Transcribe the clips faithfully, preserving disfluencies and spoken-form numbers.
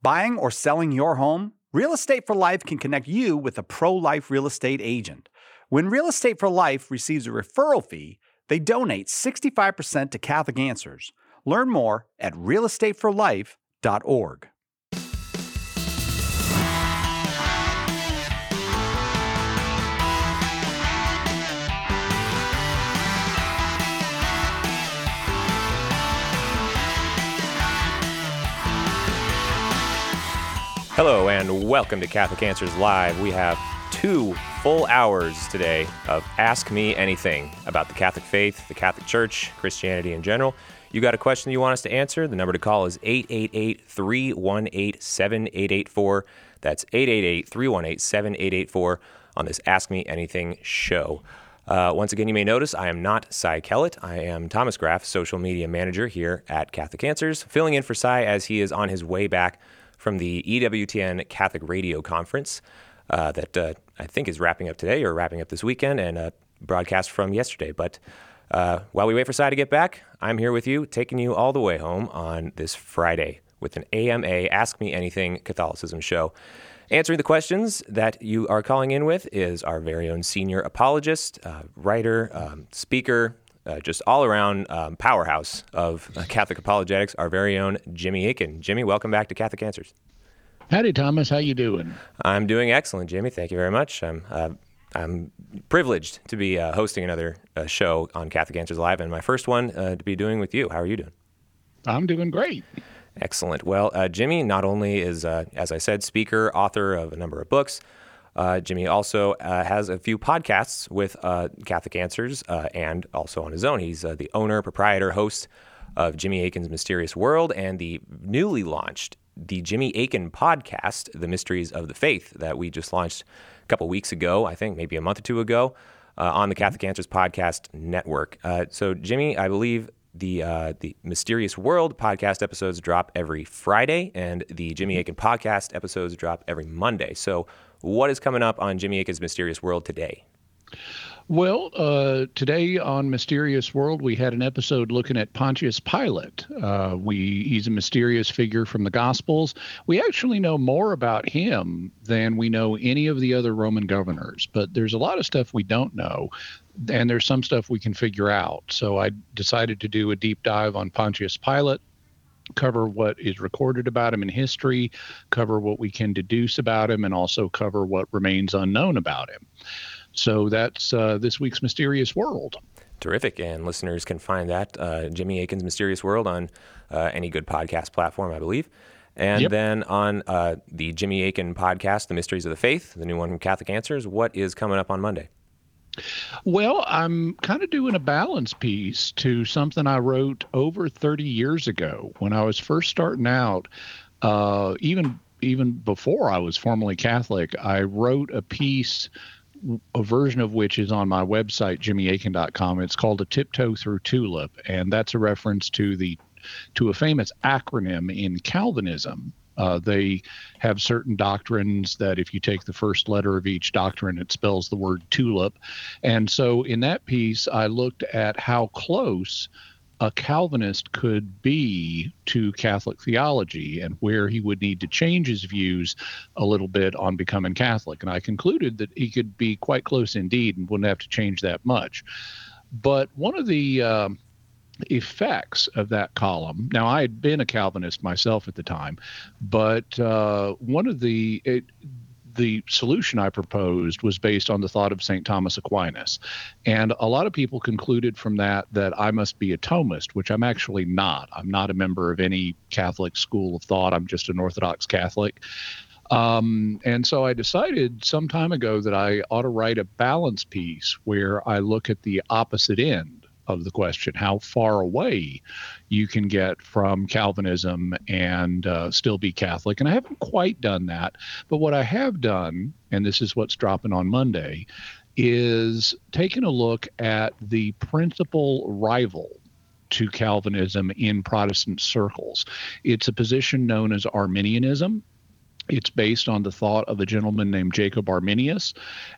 Buying or selling your home? Real Estate for Life can connect you with a pro-life real estate agent. When Real Estate for Life receives a referral fee, they donate sixty-five percent to Catholic Answers. Learn more at real estate for life dot org. Hello and welcome to Catholic Answers Live. We have two full hours today of Ask Me Anything about the Catholic faith, the Catholic Church, Christianity in general. You got a question you want us to answer? The number to call is eight eight eight, three one eight, seven eight eight four. That's eight eight eight, three one eight, seven eight eight four on this Ask Me Anything show. Uh, once again, you may notice I am not Cy Kellett. I am Thomas Graff, social media manager here at Catholic Answers, filling in for Cy as he is on his way back from the E W T N Catholic Radio Conference uh, that uh, I think is wrapping up today or wrapping up this weekend and a broadcast from yesterday. But uh, while we wait for Cy to get back, I'm here with you, taking you all the way home on this Friday with an A M A Ask Me Anything Catholicism show. Answering the questions that you are calling in with is our very own senior apologist, uh, writer, um, speaker, Uh, just all-around um, powerhouse of uh, Catholic apologetics, our very own Jimmy Akin. Jimmy, welcome back to Catholic Answers. Howdy, Thomas. How you doing? I'm doing excellent, Jimmy. Thank you very much. I'm uh, I'm privileged to be uh, hosting another uh, show on Catholic Answers Live, and my first one uh, to be doing with you. How are you doing? I'm doing great. Excellent. Well, uh, Jimmy not only is, uh, as I said, speaker, author of a number of books, Uh, Jimmy also uh, has a few podcasts with uh, Catholic Answers uh, and also on his own. He's uh, the owner, proprietor, host of Jimmy Akin's Mysterious World and the newly launched the Jimmy Akin podcast, The Mysteries of the Faith, that we just launched a couple weeks ago, I think maybe a month or two ago, uh, on the Catholic Answers Podcast Network. Uh, so, Jimmy, I believe the uh, the Mysterious World podcast episodes drop every Friday, and the Jimmy Akin podcast episodes drop every Monday. So, what is coming up on Jimmy Akin's Mysterious World today? Well, uh, today on Mysterious World, we had an episode looking at Pontius Pilate. Uh, we he's a mysterious figure from the Gospels. We actually know more about him than we know any of the other Roman governors, but there's a lot of stuff we don't know, and there's some stuff we can figure out. So I decided to do a deep dive on Pontius Pilate, cover what is recorded about him in history, cover what we can deduce about him, and also cover what remains unknown about him. So that's uh, this week's Mysterious World. Terrific. And listeners can find that, uh, Jimmy Akin's Mysterious World, on uh, any good podcast platform, I believe. And yep. Then on uh, the Jimmy Akin podcast, The Mysteries of the Faith, the new one from Catholic Answers, what is coming up on Monday? Well, I'm kind of doing a balance piece to something I wrote over thirty years ago when I was first starting out. Uh, even even before I was formally Catholic, I wrote a piece, a version of which is on my website, jimmy akin dot com. It's called A Tiptoe Through Tulip, and that's a reference to the to a famous acronym in Calvinism. Uh, they have certain doctrines that if you take the first letter of each doctrine, it spells the word tulip. And so in that piece, I looked at how close a Calvinist could be to Catholic theology and where he would need to change his views a little bit on becoming Catholic. And I concluded that he could be quite close indeed and wouldn't have to change that much. But one of the um, effects of that column. Now, I had been a Calvinist myself at the time, but uh, one of the it, the solution I proposed was based on the thought of Saint Thomas Aquinas. And a lot of people concluded from that that I must be a Thomist, which I'm actually not. I'm not a member of any Catholic school of thought. I'm just an Orthodox Catholic. Um, and so I decided some time ago that I ought to write a balance piece where I look at the opposite end of the question, how far away you can get from Calvinism and uh, still be Catholic. And I haven't quite done that. But what I have done, and this is what's dropping on Monday, is taken a look at the principal rival to Calvinism in Protestant circles. It's a position known as Arminianism. It's based on the thought of a gentleman named Jacob Arminius,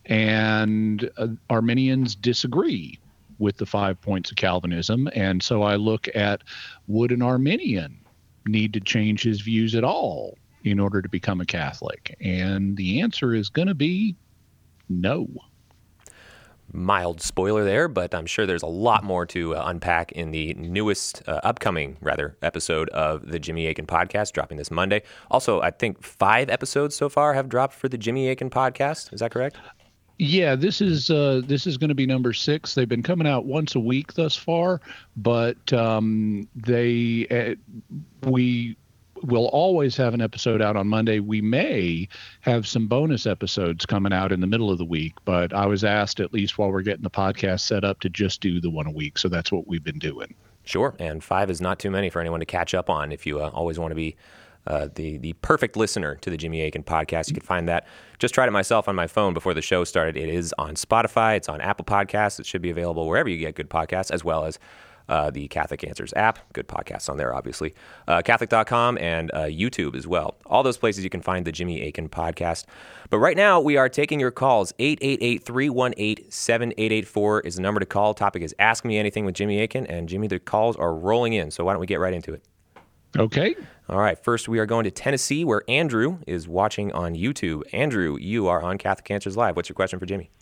and uh, Arminians disagree with the five points of Calvinism. And so I look at, would an Arminian need to change his views at all in order to become a Catholic? And the answer is going to be no. Mild spoiler there, but I'm sure there's a lot more to uh, unpack in the newest, uh, upcoming, rather, episode of the Jimmy Akin Podcast, dropping this Monday. Also, I think five episodes so far have dropped for the Jimmy Akin Podcast. Is that correct? Yeah, this is uh, this is going to be number six. They've been coming out once a week thus far, but um, they uh, we will always have an episode out on Monday. We may have some bonus episodes coming out in the middle of the week, but I was asked, at least while we're getting the podcast set up, to just do the one a week. So that's what we've been doing. Sure, and five is not too many for anyone to catch up on if you uh, always want to be Uh, the the perfect listener to the Jimmy Akin Podcast. You can find that. Just tried it myself on my phone before the show started. It is on Spotify. It's on Apple Podcasts. It should be available wherever you get good podcasts, as well as uh, the Catholic Answers app. Good podcasts on there, obviously. Uh, Catholic dot com and uh, YouTube as well. All those places you can find the Jimmy Akin Podcast. But right now, we are taking your calls. eight eight eight, three one eight, seven eight eight four is the number to call. Topic is Ask Me Anything with Jimmy Akin. And Jimmy, the calls are rolling in. So why don't we get right into it? Okay. All right. First, we are going to Tennessee, where Andrew is watching on YouTube. Andrew, you are on Catholic Answers Live. What's your question for Jimmy?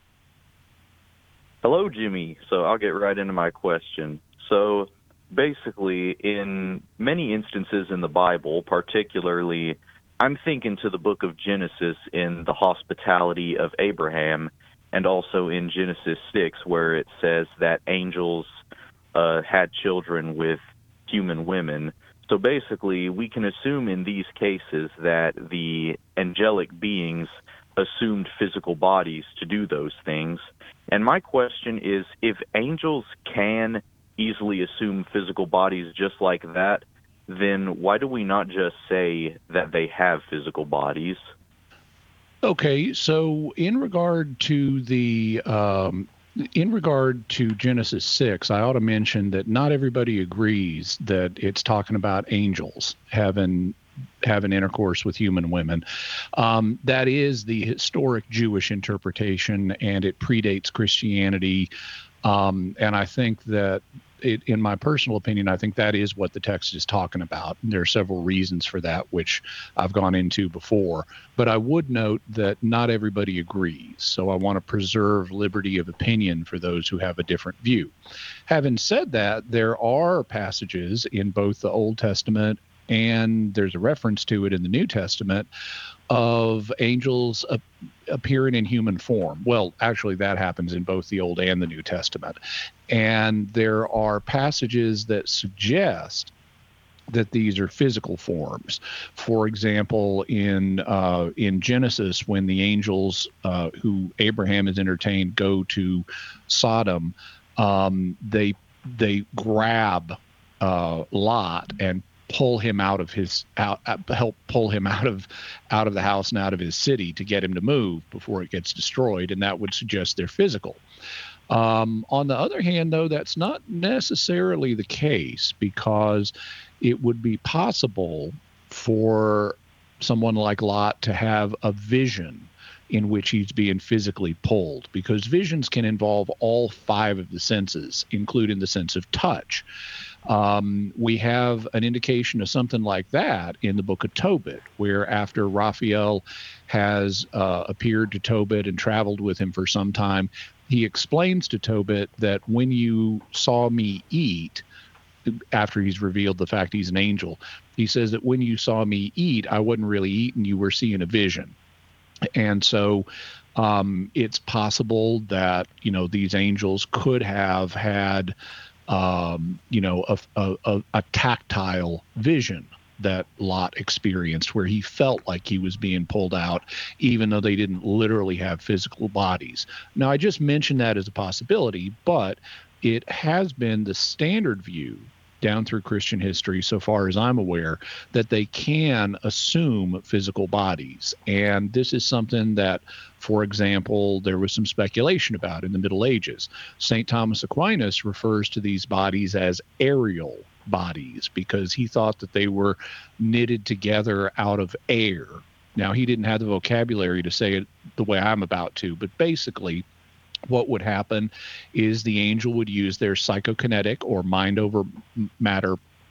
Hello, Jimmy. So I'll get right into my question. So basically, in many instances in the Bible, particularly, I'm thinking to the book of Genesis in the hospitality of Abraham, and also in Genesis six, where it says that angels uh, had children with human women. So basically, we can assume in these cases that the angelic beings assumed physical bodies to do those things. And my question is, if angels can easily assume physical bodies just like that, then why do we not just say that they have physical bodies? Okay, so in regard to the um, in regard to Genesis six, I ought to mention that not everybody agrees that it's talking about angels having having intercourse with human women. Um, that is the historic Jewish interpretation, and it predates Christianity. Um, and I think that, it, in my personal opinion, I think that is what the text is talking about. There are several reasons for that, which I've gone into before. But I would note that not everybody agrees. So I want to preserve liberty of opinion for those who have a different view. Having said that, there are passages in both the Old Testament, and there's a reference to it in the New Testament, of angels uh, appearing in human form. Well, actually, that happens in both the Old and the New Testament. And there are passages that suggest that these are physical forms. For example, in uh, in Genesis, when the angels uh, who Abraham has entertained go to Sodom, um, they they grab uh, Lot and pull him out of his out help pull him out of out of the house and out of his city to get him to move before it gets destroyed, and that would suggest they're physical. Um, on the other hand, though, that's not necessarily the case, because it would be possible for someone like Lot to have a vision in which he's being physically pulled, because visions can involve all five of the senses, including the sense of touch. Um, we have an indication of something like that in the book of Tobit, where after Raphael has uh, appeared to Tobit and traveled with him for some time, he explains to Tobit that when you saw me eat, after he's revealed the fact he's an angel, he says that when you saw me eat, I wasn't really eating, you were seeing a vision. And so um, it's possible that, you know, these angels could have had, um, you know, a, a, a tactile vision that Lot experienced, where he felt like he was being pulled out, even though they didn't literally have physical bodies. Now, I just mentioned that as a possibility, but it has been the standard view down through Christian history, so far as I'm aware, that they can assume physical bodies. And this is something that, for example, there was some speculation about in the Middle Ages. Saint Thomas Aquinas refers to these bodies as aerial bodies, because he thought that they were knitted together out of air. Now, he didn't have the vocabulary to say it the way I'm about to, but basically, what would happen is the angel would use their psychokinetic or mind over matter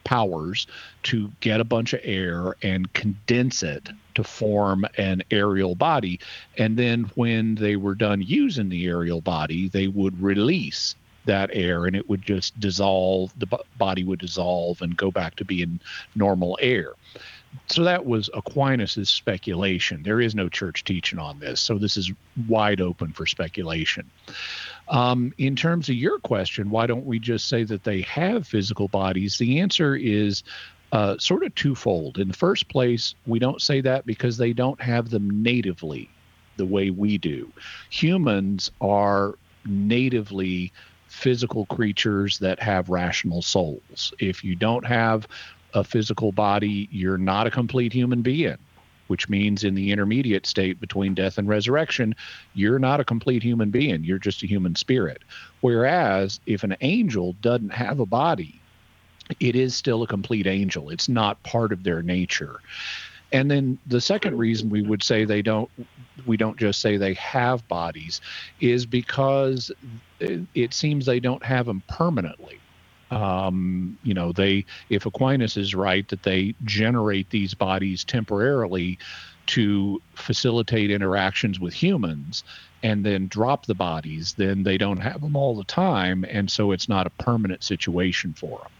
powers to get a bunch of air and condense it to form an aerial body. And then when they were done using the aerial body, they would release that air and it would just dissolve, the body would dissolve and go back to being normal air. So that was Aquinas' speculation. There is no church teaching on this, so this is wide open for speculation. Um, in terms of your question, why don't we just say that they have physical bodies? The answer is uh, sort of twofold. In the first place, we don't say that because they don't have them natively the way we do. Humans are natively physical creatures that have rational souls. If you don't have a physical body, you're not a complete human being, which means in the intermediate state between death and resurrection, you're not a complete human being. You're just a human spirit. Whereas if an angel doesn't have a body, it is still a complete angel. It's not part of their nature. And then the second reason we would say they don't, we don't just say they have bodies, is because it seems they don't have them permanently. Um, you know, they, if Aquinas is right, that they generate these bodies temporarily to facilitate interactions with humans and then drop the bodies, then they don't have them all the time. And so it's not a permanent situation for them.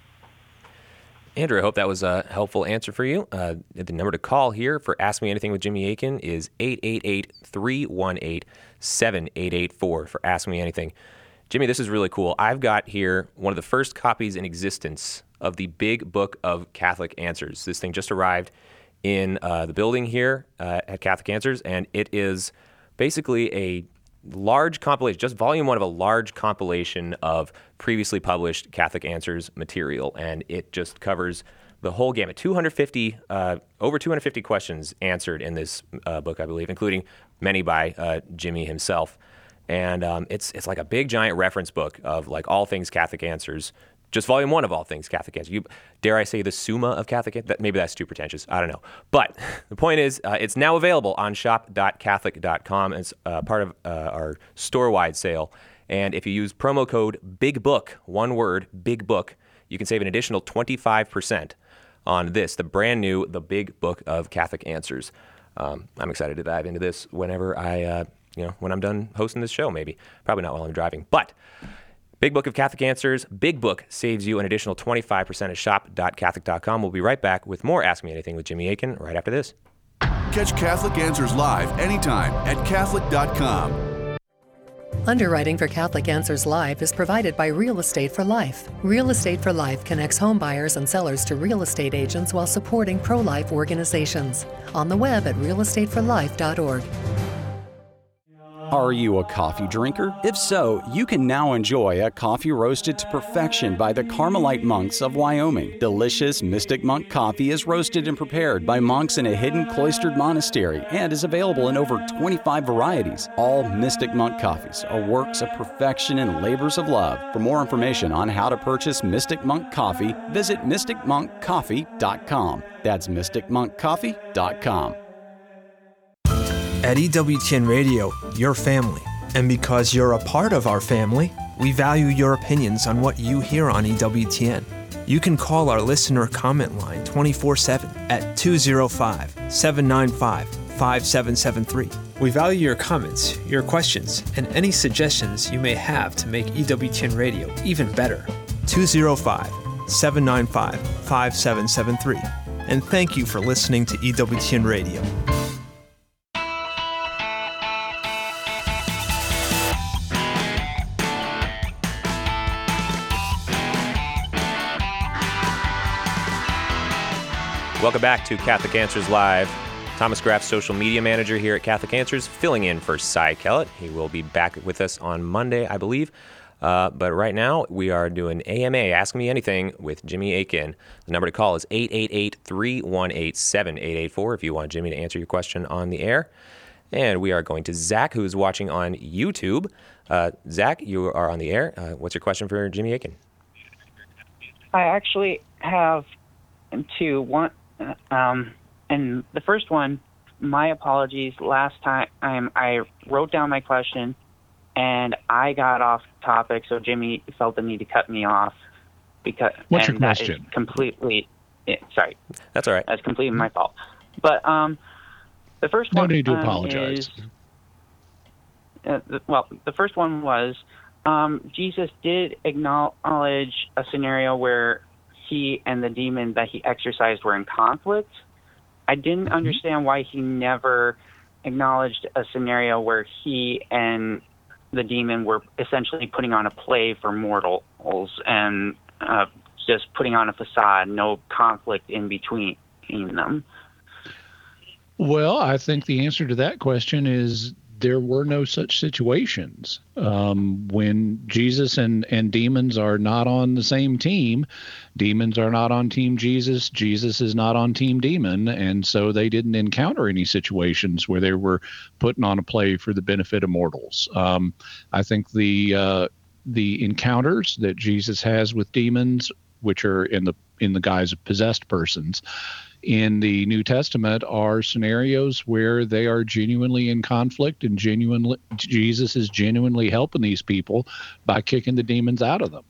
Andrew, I hope that was a helpful answer for you. Uh, the number to call here for Ask Me Anything with Jimmy Akin is eight eight eight, three one eight, seven eight eight four for Ask Me Anything. Jimmy, this is really cool. I've got here one of the first copies in existence of the Big Book of Catholic Answers. This thing just arrived in uh, the building here uh, at Catholic Answers, and it is basically a large compilation, just volume one of a large compilation of previously published Catholic Answers material, and it just covers the whole gamut. two hundred fifty, uh, over two hundred fifty questions answered in this uh, book, I believe, including many by uh, Jimmy himself. And um, it's it's like a big giant reference book of like all things Catholic Answers, just volume one of all things Catholic Answers. You, dare I say the Summa of Catholic Answers? Maybe that's too pretentious. I don't know. But the point is, uh, it's now available on shop dot catholic dot com. It's uh, part of uh, our store-wide sale. And if you use promo code BIGBOOK, one word, BIGBOOK, you can save an additional twenty-five percent on this, the brand new, the Big Book of Catholic Answers. Um, I'm excited to dive into this whenever I... Uh, You know, when I'm done hosting this show, maybe. Probably not while I'm driving. But Big Book of Catholic Answers, Big Book saves you an additional twenty-five percent at shop dot catholic dot com. We'll be right back with more Ask Me Anything with Jimmy Akin right after this. Catch Catholic Answers live anytime at catholic dot com. Underwriting for Catholic Answers Live is provided by Real Estate for Life. Real Estate for Life connects home buyers and sellers to real estate agents while supporting pro-life organizations. On the web at real estate for life dot org. Are you a coffee drinker? If so, you can now enjoy a coffee roasted to perfection by the Carmelite monks of Wyoming. Delicious Mystic Monk coffee is roasted and prepared by monks in a hidden cloistered monastery and is available in over twenty-five varieties. All Mystic Monk coffees are works of perfection and labors of love. For more information on how to purchase Mystic Monk coffee, visit mystic monk coffee dot com. That's mystic monk coffee dot com. At E W T N Radio, your family. And because you're a part of our family, we value your opinions on what you hear on E W T N. You can call our listener comment line twenty-four seven at two oh five, seven nine five, five seven seven three. We value your comments, your questions, and any suggestions you may have to make E W T N Radio even better. two oh five, seven nine five, five seven seven three. And thank you for listening to E W T N Radio. Welcome back to Catholic Answers Live. Thomas Graff, social media manager here at Catholic Answers, filling in for Cy Kellett. He will be back with us on Monday, I believe. Uh, but right now, we are doing A M A, Ask Me Anything, with Jimmy Akin. The number to call is eight eight eight, three one eight, seven eight eight four if you want Jimmy to answer your question on the air. And we are going to Zach, who's watching on YouTube. Uh, Zach, you are on the air. Uh, what's your question for Jimmy Akin? I actually have two. One, um, and the first one, my apologies. Last time I wrote down my question, and I got off topic, so Jimmy felt the need to cut me off. because What's and your question? That is completely yeah, sorry. That's all right. That's completely my fault. But um, the first No one need to um, apologize. is uh, the, well, the first one was um, Jesus did acknowledge a scenario where he and the demon that he exorcised were in conflict. I didn't Mm-hmm. understand why he never acknowledged a scenario where he and the demon were essentially putting on a play for mortals and uh, just putting on a facade, no conflict in between them. Well, I think the answer to that question is there were no such situations. Um, when Jesus and, and demons are not on the same team, demons are not on Team Jesus, Jesus is not on Team Demon, and so they didn't encounter any situations where they were putting on a play for the benefit of mortals. Um, I think the uh, the encounters that Jesus has with demons, which are in the in the guise of possessed persons, in the New Testament are scenarios where they are genuinely in conflict and genuinely Jesus is genuinely helping these people by kicking the demons out of them.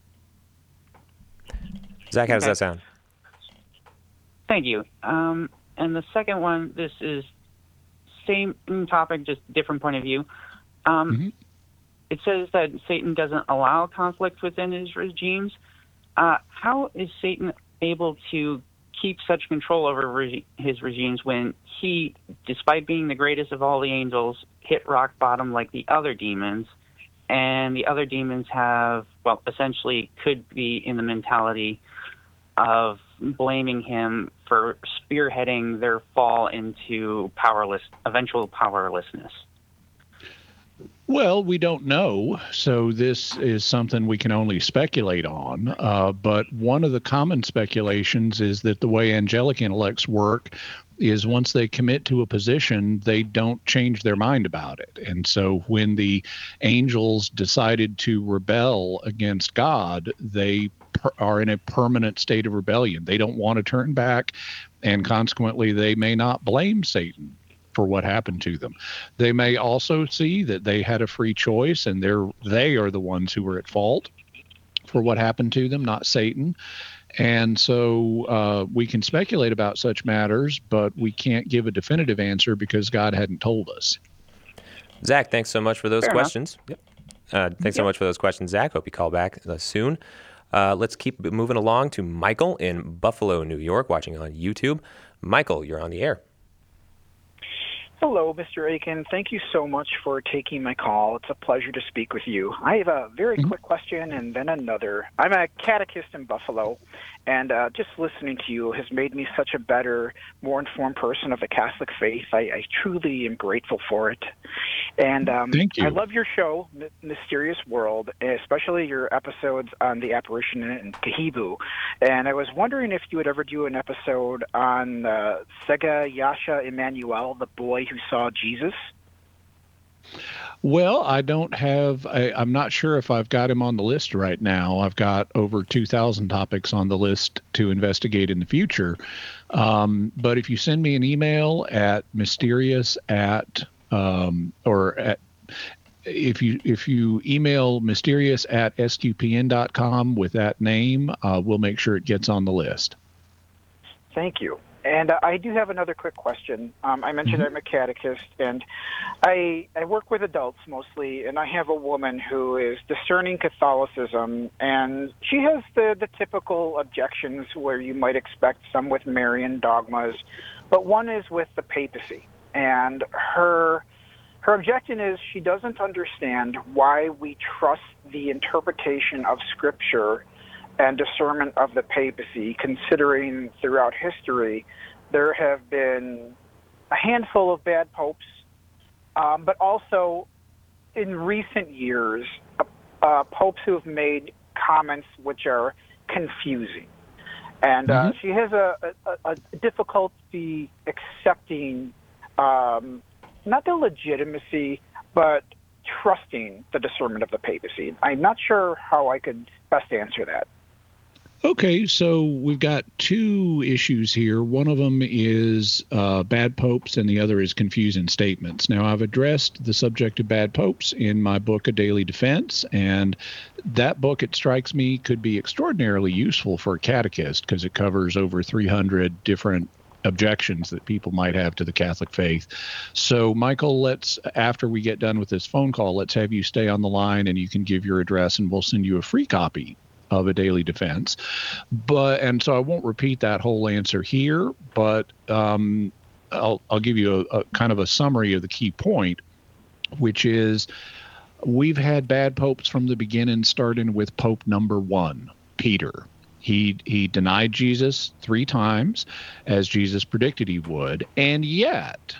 Zach, how does Okay. that sound? Thank you. Um, and the second one, this is same topic, just different point of view. Um, Mm-hmm. It says that Satan doesn't allow conflict within his regimes. Uh, how is Satan able to keep such control over regi- his regimes when he, despite being the greatest of all the angels, hit rock bottom like the other demons, and the other demons have, well, essentially could be in the mentality of blaming him for spearheading their fall into powerless, eventual powerlessness? Well, we don't know, so this is something we can only speculate on. Uh, but one of the common speculations is that the way angelic intellects work is once they commit to a position, they don't change their mind about it. And so when the angels decided to rebel against God, they per- are in a permanent state of rebellion. They don't want to turn back, and consequently, they may not blame Satan for what happened to them. They may also see that they had a free choice and they're they are the ones who were at fault for what happened to them, not Satan. And so uh, we can speculate about such matters, but we can't give a definitive answer because God hadn't told us. Zach, thanks so much for those Fair questions. Yep. Uh, thanks so Yep. much for those questions, Zach. Hope you call back uh, soon. Uh, let's keep moving along to Michael in Buffalo, New York, watching on YouTube. Michael, you're on the air. Hello, Mister Aiken. Thank you so much for taking my call. It's a pleasure to speak with you. I have a very quick question and then another. I'm a catechist in Buffalo, and uh, just listening to you has made me such a better, more informed person of the Catholic faith. I, I truly am grateful for it. And um, Thank you. I love your show, M- Mysterious World, especially your episodes on the apparition in Kahibu. And I was wondering if you would ever do an episode on uh, Sega Yasha Emmanuel, the boy who saw Jesus. Well, I don't have, I, I'm not sure if I've got him on the list right now. I've got over two thousand topics on the list to investigate in the future. Um, but if you send me an email at mysterious at, um, or at, if you if you email mysterious at S Q P N dot com with that name, uh, we'll make sure it gets on the list. Thank you. And uh, I do have another quick question. Um, I mentioned Mhm. I'm a catechist, and I I work with adults mostly, and I have a woman who is discerning Catholicism, and she has the, the typical objections where you might expect some with Marian dogmas, but one is with the papacy. And her her objection is she doesn't understand why we trust the interpretation of Scripture and discernment of the papacy, considering throughout history there have been a handful of bad popes, um, but also in recent years, uh, uh, popes who have made comments which are confusing. And uh, Mhm. she has a, a, a difficulty accepting um, not the legitimacy, but trusting the discernment of the papacy. I'm not sure how I could best answer that. Okay, so we've got two issues here. One of them is uh, bad popes, and the other is confusing statements. Now, I've addressed the subject of bad popes in my book, A Daily Defense, and that book, it strikes me, could be extraordinarily useful for a catechist because it covers over three hundred different objections that people might have to the Catholic faith. So, Michael, let's, after we get done with this phone call, let's have you stay on the line and you can give your address and we'll send you a free copy of A Daily Defense. But, and so I won't repeat that whole answer here, but um, I'll, I'll give you a, a kind of a summary of the key point, which is we've had bad popes from the beginning, starting with Pope number one, Peter. He he denied Jesus three times, as Jesus predicted he would, and yet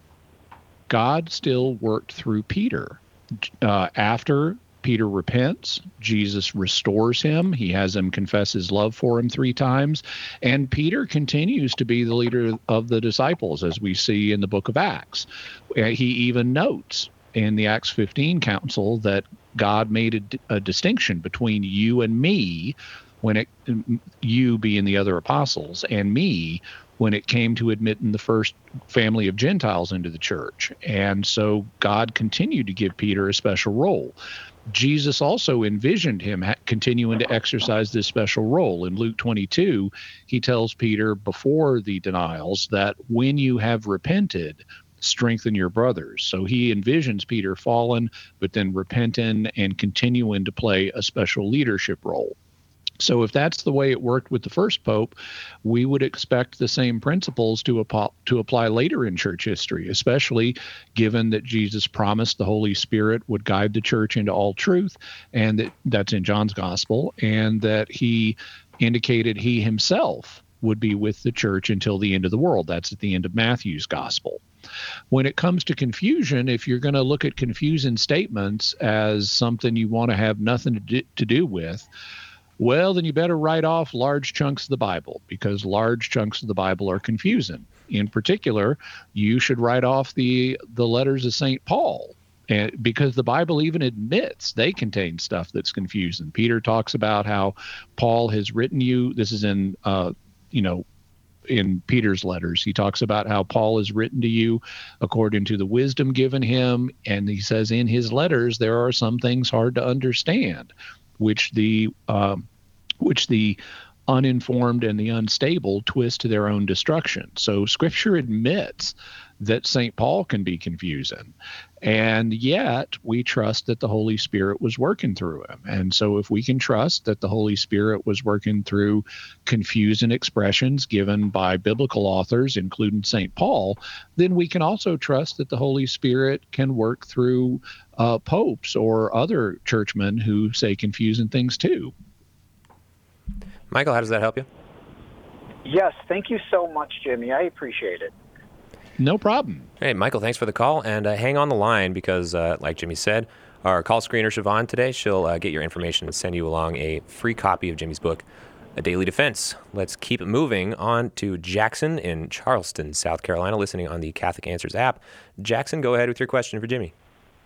God still worked through Peter. Uh, after Peter repents, Jesus restores him. He has him confess his love for him three times, and Peter continues to be the leader of the disciples, as we see in the book of Acts. He even notes in the Acts fifteen council that God made a, a distinction between you and me, when it, you being the other apostles, and me when it came to admitting the first family of Gentiles into the church. And so God continued to give Peter a special role. Jesus also envisioned him ha- continuing to exercise this special role. In Luke twenty-two, he tells Peter before the denials that when you have repented, strengthen your brothers. So he envisions Peter fallen, but then repenting and continuing to play a special leadership role. So if that's the way it worked with the first pope, we would expect the same principles to, ap- to apply later in church history, especially given that Jesus promised the Holy Spirit would guide the church into all truth, and that that's in John's gospel, and that he indicated he himself would be with the church until the end of the world. That's at the end of Matthew's gospel. When it comes to confusion, if you're going to look at confusing statements as something you want to have nothing to do, to do with, well, then you better write off large chunks of the Bible, because large chunks of the Bible are confusing. In particular, you should write off the the letters of Saint Paul, and because the Bible even admits they contain stuff that's confusing. Peter talks about how Paul has written you. This is in, uh, you know, in Peter's letters. He talks about how Paul has written to you according to the wisdom given him, and he says in his letters there are some things hard to understand, which the um, which the uninformed and the unstable twist to their own destruction. So Scripture admits that Saint Paul can be confusing, and yet we trust that the Holy Spirit was working through him. And so if we can trust that the Holy Spirit was working through confusing expressions given by biblical authors, including Saint Paul, then we can also trust that the Holy Spirit can work through uh, popes or other churchmen who say confusing things too. Michael, how does that help you? Yes, thank you so much, Jimmy. I appreciate it. No problem. Hey, Michael, thanks for the call, and uh, hang on the line because, uh, like Jimmy said, our call screener, Siobhan, today, she'll uh, get your information and send you along a free copy of Jimmy's book, A Daily Defense. Let's keep it moving on to Jackson in Charleston, South Carolina, listening on the Catholic Answers app. Jackson, go ahead with your question for Jimmy.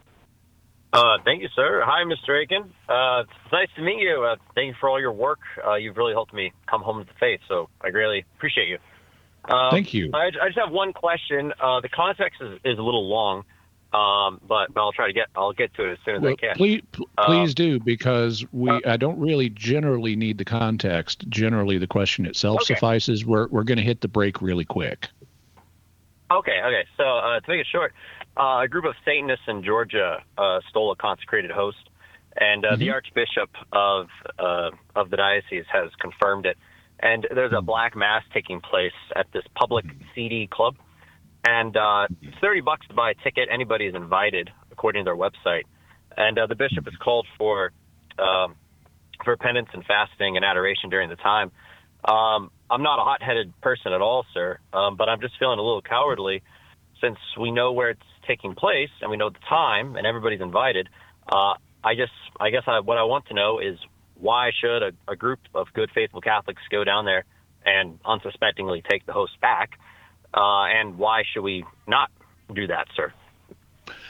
Uh, thank you, sir. Hi, Mister Aiken. Uh, it's nice to meet you. Uh, thank you for all your work. Uh, you've really helped me come home to the faith, so I greatly appreciate you. Um, Thank you. I, I just have one question. Uh, the context is, is a little long, um, but, but I'll try to get I'll get to it as soon as well, I can. Please, uh, please do, because we uh, I don't really generally need the context. Generally, the question itself okay. suffices. We're we're going to hit the break really quick. Okay, okay. So uh, to make it short, uh, a group of Satanists in Georgia uh, stole a consecrated host, and uh, mm-hmm. the Archbishop of uh, of the diocese has confirmed it. And there's a black mass taking place at this public C D club. And uh, it's thirty bucks to buy a ticket. Anybody is invited, according to their website. And uh, the bishop has called for um, for penance and fasting and adoration during the time. Um, I'm not a hot-headed person at all, sir, um, but I'm just feeling a little cowardly since we know where it's taking place and we know the time and everybody's invited. Uh, I just, I guess I, what I want to know is, why should a, a group of good, faithful Catholics go down there and unsuspectingly take the host back? Uh, and why should we not do that, sir?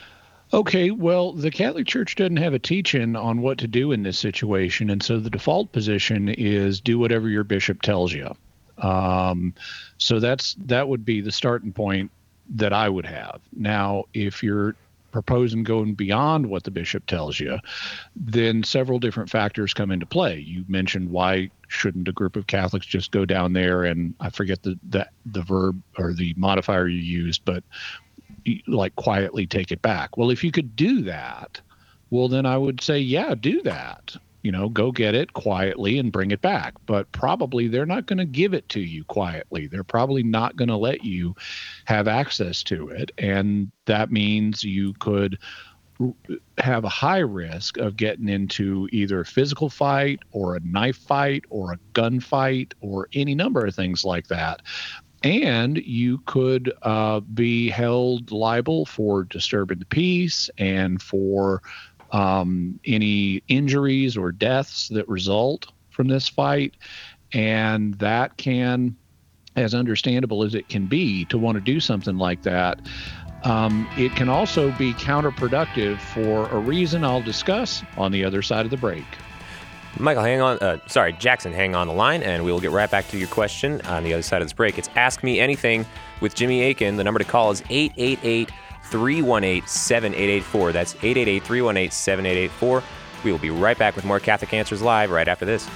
Okay, well, the Catholic Church doesn't have a teaching on what to do in this situation, and so the default position is do whatever your bishop tells you. Um, so that's that would be the starting point that I would have. Now, if you're proposing going beyond what the bishop tells you, then several different factors come into play. You mentioned why shouldn't a group of Catholics just go down there and I forget the the, the verb or the modifier you used, but like quietly take it back. Well, if you could do that, well, then I would say, yeah, do that. You know, go get it quietly and bring it back. But probably they're not going to give it to you quietly. They're probably not going to let you have access to it. And that means you could have a high risk of getting into either a physical fight or a knife fight or a gun fight or any number of things like that. And you could uh, be held liable for disturbing the peace and for um, any injuries or deaths that result from this fight. And that can, as understandable as it can be to want to do something like that, um, it can also be counterproductive for a reason I'll discuss on the other side of the break. Michael, hang on. Uh, sorry, Jackson, hang on the line, and we will get right back to your question on the other side of this break. It's Ask Me Anything with Jimmy Akin. The number to call is eight eight eight, three one eight, seven eight eight four. That's eight eight eight, three one eight, seven eight eight four. We will be right back with more Catholic Answers Live right after this.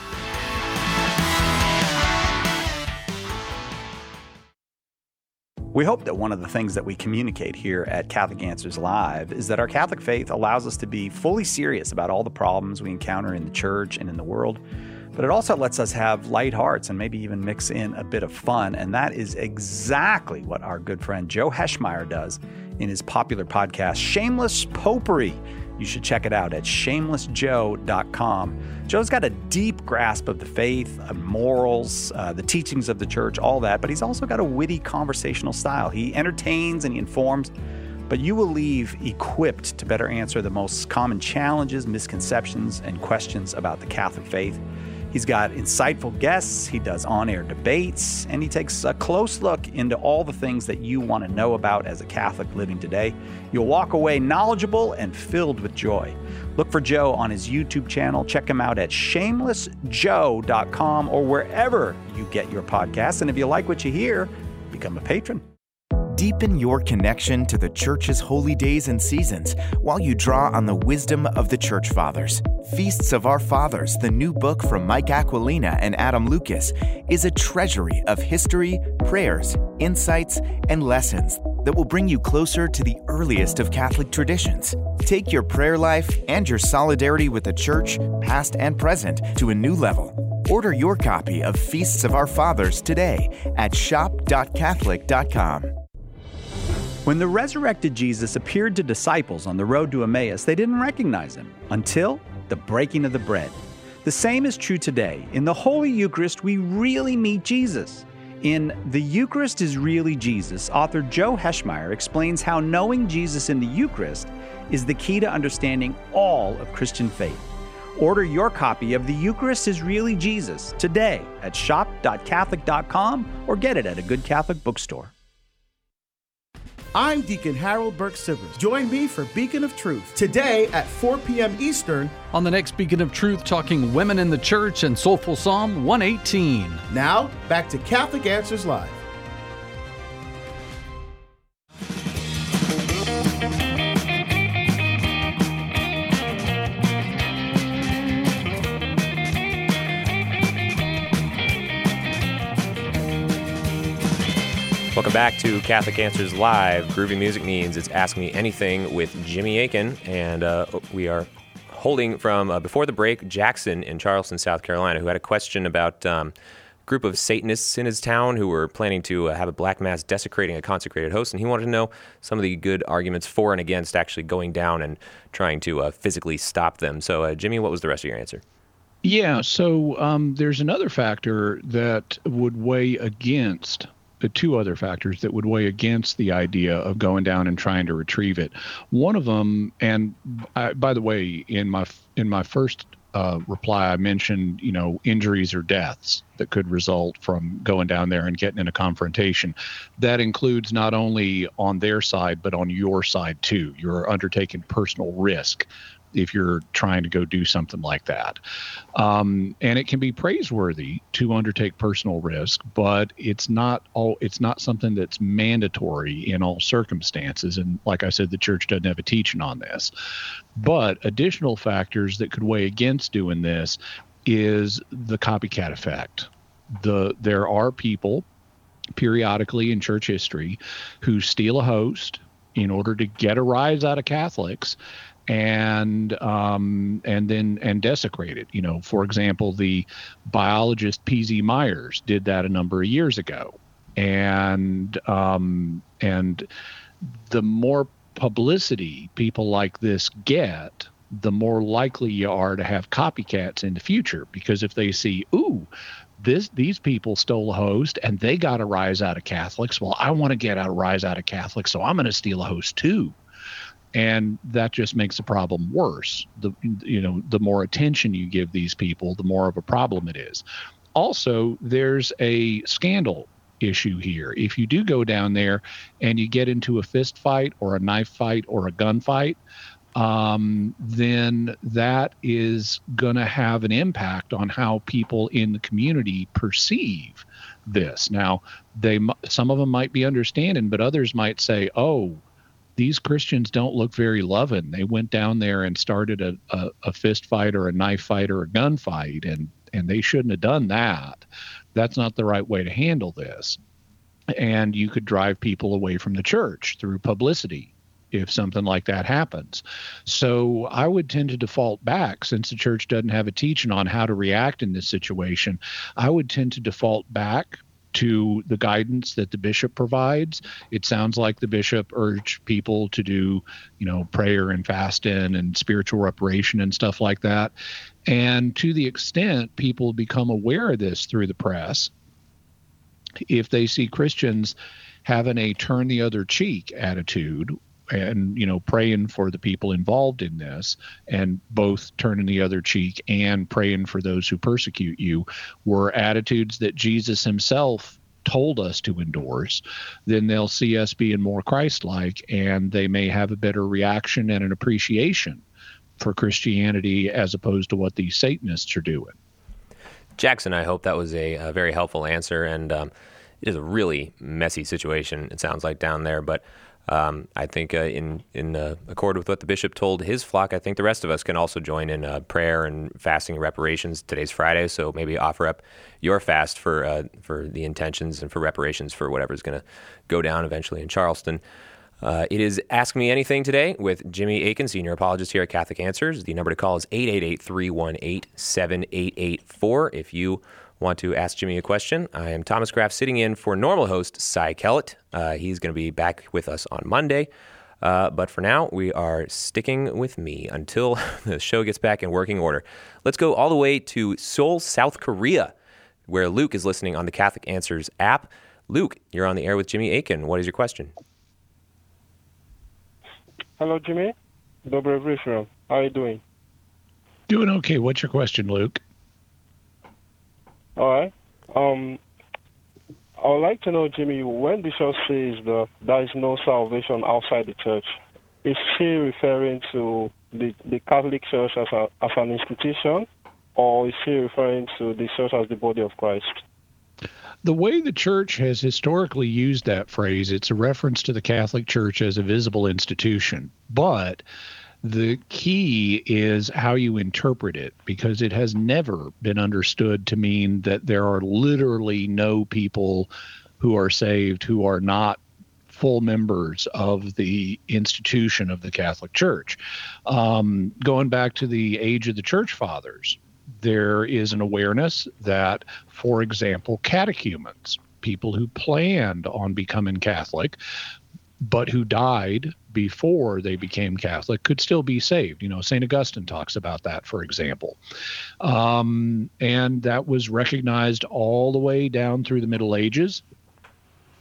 We hope that one of the things that we communicate here at Catholic Answers Live is that our Catholic faith allows us to be fully serious about all the problems we encounter in the church and in the world, but it also lets us have light hearts and maybe even mix in a bit of fun, and that is exactly what our good friend Joe Heschmeyer does in his popular podcast, Shameless Popery. You should check it out at shameless joe dot com. Joe's got a deep grasp of the faith, of morals, uh, the teachings of the church, all that, but he's also got a witty conversational style. He entertains and he informs, but you will leave equipped to better answer the most common challenges, misconceptions, and questions about the Catholic faith. He's got insightful guests, he does on-air debates, and he takes a close look into all the things that you want to know about as a Catholic living today. You'll walk away knowledgeable and filled with joy. Look for Joe on his YouTube channel. Check him out at shameless joe dot com or wherever you get your podcasts. And if you like what you hear, become a patron. Deepen your connection to the Church's holy days and seasons while you draw on the wisdom of the Church Fathers. Feasts of Our Fathers, the new book from Mike Aquilina and Adam Lucas, is a treasury of history, prayers, insights, and lessons that will bring you closer to the earliest of Catholic traditions. Take your prayer life and your solidarity with the Church, past and present, to a new level. Order your copy of Feasts of Our Fathers today at shop dot catholic dot com. When the resurrected Jesus appeared to disciples on the road to Emmaus, they didn't recognize him until the breaking of the bread. The same is true today. In the Holy Eucharist, we really meet Jesus. In The Eucharist is Really Jesus, author Joe Heschmeyer explains how knowing Jesus in the Eucharist is the key to understanding all of Christian faith. Order your copy of The Eucharist is Really Jesus today at shop dot catholic dot com or get it at a good Catholic bookstore. I'm Deacon Harold Burke-Sivers. Join me for Beacon of Truth today at four p.m. Eastern on the next Beacon of Truth, talking women in the church and Soulful Psalm one eighteen. Now, back to Catholic Answers Live. Welcome back to Catholic Answers Live. Groovy music means it's Ask Me Anything with Jimmy Akin, and uh, we are holding from, uh, before the break, Jackson in Charleston, South Carolina, who had a question about um, a group of Satanists in his town who were planning to uh, have a black mass desecrating a consecrated host, and he wanted to know some of the good arguments for and against actually going down and trying to uh, physically stop them. So, uh, Jimmy, what was the rest of your answer? Yeah, so um, there's another factor that would weigh against the two other factors that would weigh against the idea of going down and trying to retrieve it. One of them, and I, by the way, in my in my first uh, reply, I mentioned, you know, injuries or deaths that could result from going down there and getting in a confrontation. That includes not only on their side, but on your side too. You're undertaking personal risk if you're trying to go do something like that. Um, and it can be praiseworthy to undertake personal risk, but it's not all, it's not something that's mandatory in all circumstances. And like I said, the church doesn't have a teaching on this. But additional factors that could weigh against doing this is the copycat effect. The there are people periodically in church history who steal a host in order to get a rise out of Catholics, and um, and then and desecrate it. You know, for example, the biologist P Z Myers did that a number of years ago, and um, and the more publicity people like this get, the more likely you are to have copycats in the future, because if they see, ooh, this these people stole a host and they got a rise out of Catholics, well, I want to get a rise out of Catholics, so I'm going to steal a host too. And that just makes the problem worse. The you know the more attention you give these people, the more of a problem it is. Also, there's a scandal issue here. If you do go down there and you get into a fist fight or a knife fight or a gun fight, um, then that is going to have an impact on how people in the community perceive this. Now, they some of them might be understanding, but others might say, "Oh, these Christians don't look very loving. They went down there and started a, a, a fist fight or a knife fight or a gun fight, and, and they shouldn't have done that. That's not the right way to handle this." And you could drive people away from the church through publicity if something like that happens. So I would tend to default back, since the church doesn't have a teaching on how to react in this situation, I would tend to default back to the guidance that the bishop provides. It sounds like the bishop urged people to do, you know, prayer and fasting and spiritual reparation and stuff like that. And to the extent people become aware of this through the press, if they see Christians having a turn the other cheek attitude and, you know, praying for the people involved in this, and both turning the other cheek and praying for those who persecute you were attitudes that Jesus himself told us to endorse, then they'll see us being more Christ-like, and they may have a better reaction and an appreciation for Christianity as opposed to what these Satanists are doing. Jackson, I hope that was a, a very helpful answer, and um, it is a really messy situation, it sounds like, down there, but Um, I think uh, in in uh, accord with what the bishop told his flock, I think the rest of us can also join in uh, prayer and fasting and reparations. Today's Friday, so maybe offer up your fast for uh, for the intentions and for reparations for whatever's going to go down eventually in Charleston. Uh, it is Ask Me Anything today with Jimmy Akin, senior apologist here at Catholic Answers. The number to call is eight eight eight, three one eight, seven eight eight four if you want to ask Jimmy a question. I am Thomas Graff, sitting in for normal host Cy Kellett. Uh, he's going to be back with us on Monday. Uh, but for now, we are sticking with me until the show gets back in working order. Let's go all the way to Seoul, South Korea, where Luke is listening on the Catholic Answers app. Luke, you're on the air with Jimmy Akin. What is your question? Hello, Jimmy. Добрый вечер. How are you doing? Doing okay. What's your question, Luke? All right. Um, I would like to know, Jimmy, when the church says that there is no salvation outside the church, is she referring to the, the Catholic Church as, a, as an institution, or is she referring to the church as the body of Christ? The way the church has historically used that phrase, it's a reference to the Catholic Church as a visible institution. But the key is how you interpret it, because it has never been understood to mean that there are literally no people who are saved who are not full members of the institution of the Catholic Church. Um, going back to the age of the Church Fathers, there is an awareness that, for example, catechumens, people who planned on becoming Catholic, but who died before they became Catholic, could still be saved. You know, Saint Augustine talks about that, for example. Um, and that was recognized all the way down through the Middle Ages,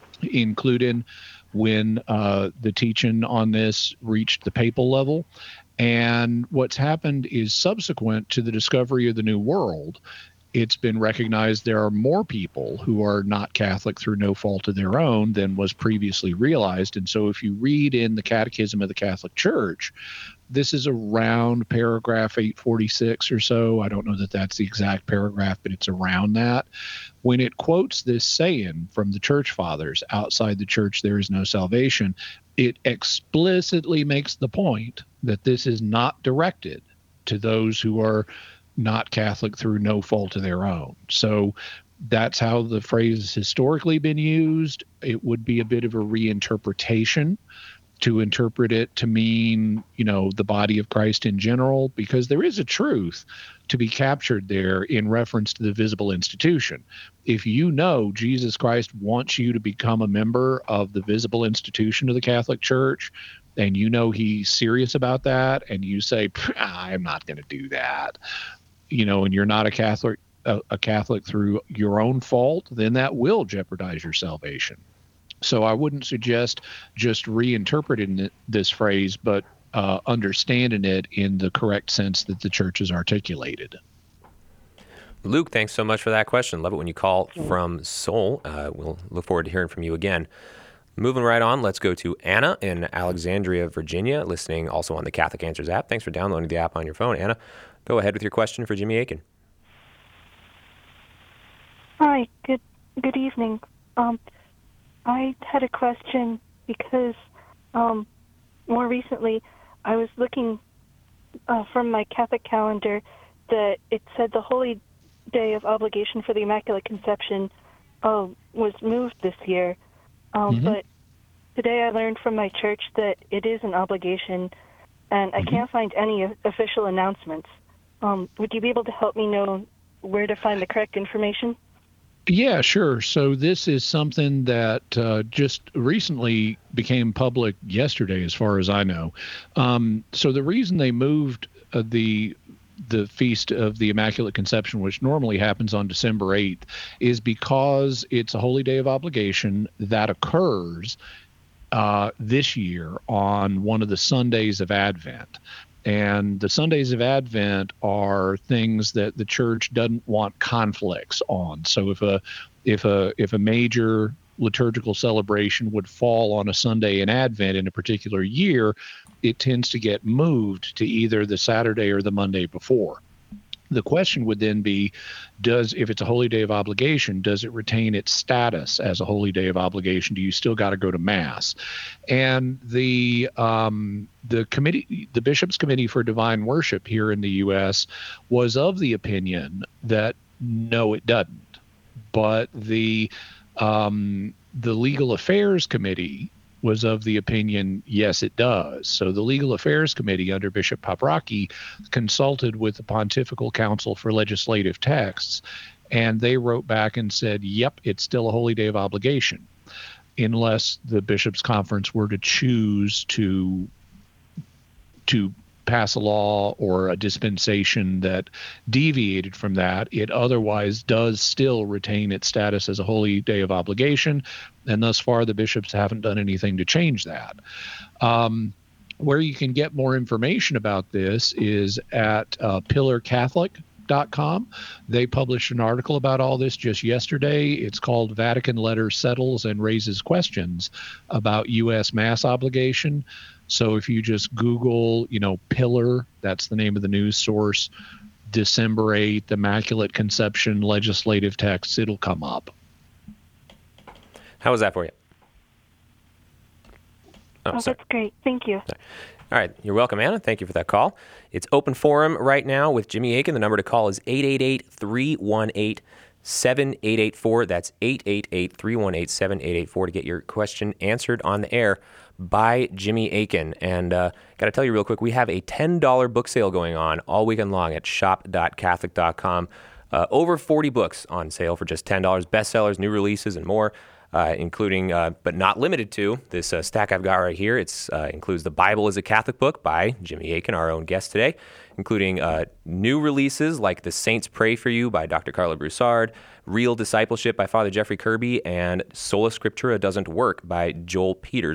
including when uh, the teaching on this reached the papal level. And what's happened is subsequent to the discovery of the New World, it's been recognized there are more people who are not Catholic through no fault of their own than was previously realized. And so if you read in the Catechism of the Catholic Church, this is around paragraph eight forty-six or so. I don't know that that's the exact paragraph, but it's around that. When it quotes this saying from the Church Fathers, outside the church there is no salvation, it explicitly makes the point that this is not directed to those who are not Catholic through no fault of their own. So that's how the phrase has historically been used. It would be a bit of a reinterpretation to interpret it to mean, you know, the body of Christ in general, because there is a truth to be captured there in reference to the visible institution. If you know Jesus Christ wants you to become a member of the visible institution of the Catholic Church, and you know he's serious about that, and you say, I'm not going to do that, you know, and you're not a Catholic, a, a Catholic through your own fault, then that will jeopardize your salvation. So I wouldn't suggest just reinterpreting this phrase, but uh, understanding it in the correct sense that the church has articulated. Luke, thanks so much for that question. Love it when you call from Seoul. Uh, we'll look forward to hearing from you again. Moving right on, let's go to Anna in Alexandria, Virginia, listening also on the Catholic Answers app. Thanks for downloading the app on your phone. Anna, go ahead with your question for Jimmy Akin. Hi, good good evening. Um, I had a question because um, more recently I was looking uh, from my Catholic calendar that it said the Holy Day of Obligation for the Immaculate Conception uh, was moved this year. Um, mm-hmm. But today I learned from my church that it is an obligation, and I mm-hmm. can't find any official announcements. Um, would you be able to help me know where to find the correct information? Yeah, sure. So this is something that uh, just recently became public yesterday, as far as I know. Um, so the reason they moved uh, the the Feast of the Immaculate Conception, which normally happens on December eighth, is because it's a holy day of obligation that occurs uh, this year on one of the Sundays of Advent. And the Sundays of Advent are things that the church doesn't want conflicts on. So if a if a if a major liturgical celebration would fall on a Sunday in Advent in a particular year, it tends to get moved to either the Saturday or the Monday before. The question would then be, does, if it's a holy day of obligation, does it retain its status as a holy day of obligation? Do you still got to go to Mass? And the um, the committee, the Bishops' Committee for Divine Worship here in the U S was of the opinion that no, it doesn't. But the um, the Legal Affairs Committee was of the opinion, yes, it does. So the Legal Affairs Committee under Bishop Paprocki consulted with the Pontifical Council for Legislative Texts, and they wrote back and said, yep, it's still a holy day of obligation, unless the Bishops' Conference were to choose to to pass a law or a dispensation that deviated from that. It otherwise does still retain its status as a holy day of obligation, and thus far the bishops haven't done anything to change that. Um, where you can get more information about this is at uh, pillar catholic dot com. They published an article about all this just yesterday. It's called Vatican Letter Settles and Raises Questions about U S Mass Obligation. So if you just Google, you know, Pillar, that's the name of the news source, December eighth, Immaculate Conception legislative texts, it'll come up. How was that for you? Oh, oh that's great. Thank you. Sorry. All right. You're welcome, Anna. Thank you for that call. It's open forum right now with Jimmy Akin. The number to call is eight eight eight, three one eight, seven eight eight four. That's eight eight eight, three one eight, seven eight eight four to get your question answered on the air by Jimmy Akin. And uh, got to tell you real quick, we have a ten dollars book sale going on all weekend long at shop dot catholic dot com. Uh, over forty books on sale for just ten dollars, bestsellers, new releases, and more. Uh, including, uh, but not limited to, this uh, stack I've got right here. It uh, includes The Bible is a Catholic Book by Jimmy Akin, our own guest today, including uh, new releases like The Saints Pray for You by Doctor Carla Broussard, Real Discipleship by Father Jeffrey Kirby, and Sola Scriptura Doesn't Work by Joel Peters.